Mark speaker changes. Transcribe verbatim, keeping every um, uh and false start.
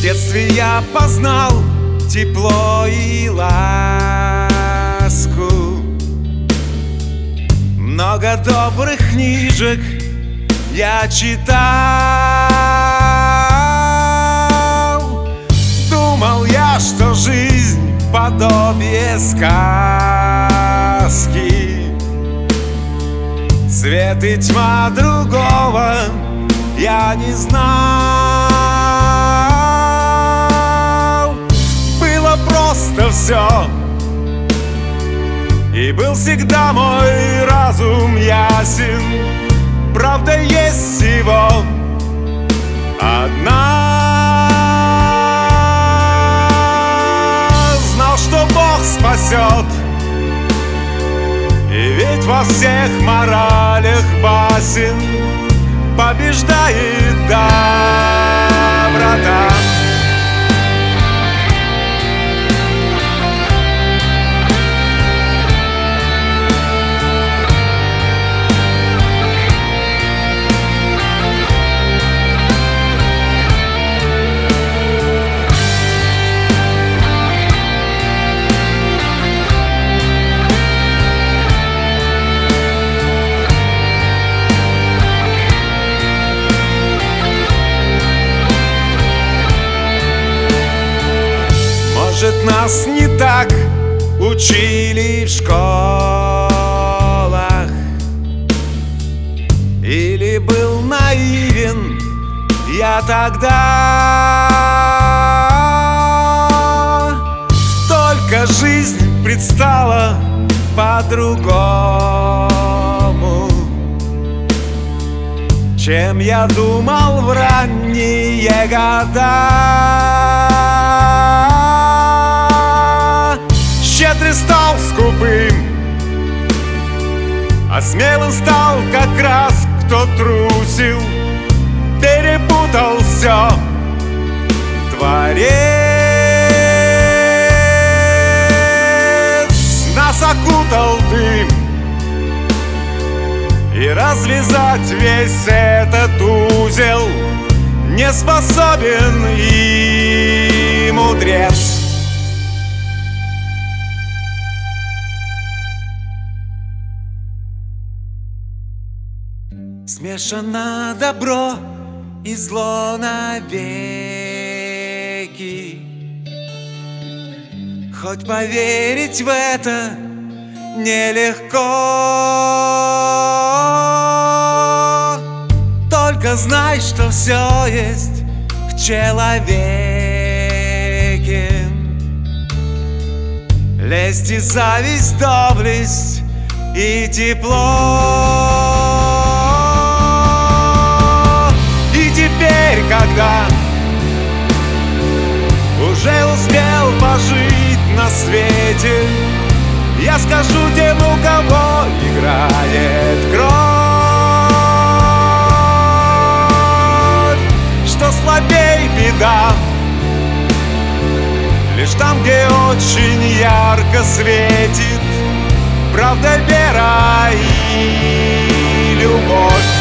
Speaker 1: детстве я познал тепло и ласку. Много добрых книжек я читал. Думал я, что жизнь подобие сказки. Свет и тьма другого я не знал. Было просто все, и был всегда мой разум ясен. Правда есть всего одна. Знал, что Бог спасет, и ведь во всех моралях басен побеждает доброта. Может, нас не так учили в школах, или был наивен я тогда. Только жизнь предстала по-другому, чем я думал в ранние года. Щедрый стал скупым, а смелым стал как раз кто трусил. Перепутал все Творец. Нас окутал дым, и развязать весь этот узел не способен и мудрец. Смешано добро и зло навеки. Хоть поверить в это нелегко. Только знай, что все есть в человеке. Лесть и зависть, доблесть и тепло. Теперь, когда уже успел пожить на свете, я скажу тем, у кого играет кровь, что слабей беда лишь там, где очень ярко светит правда, вера и любовь.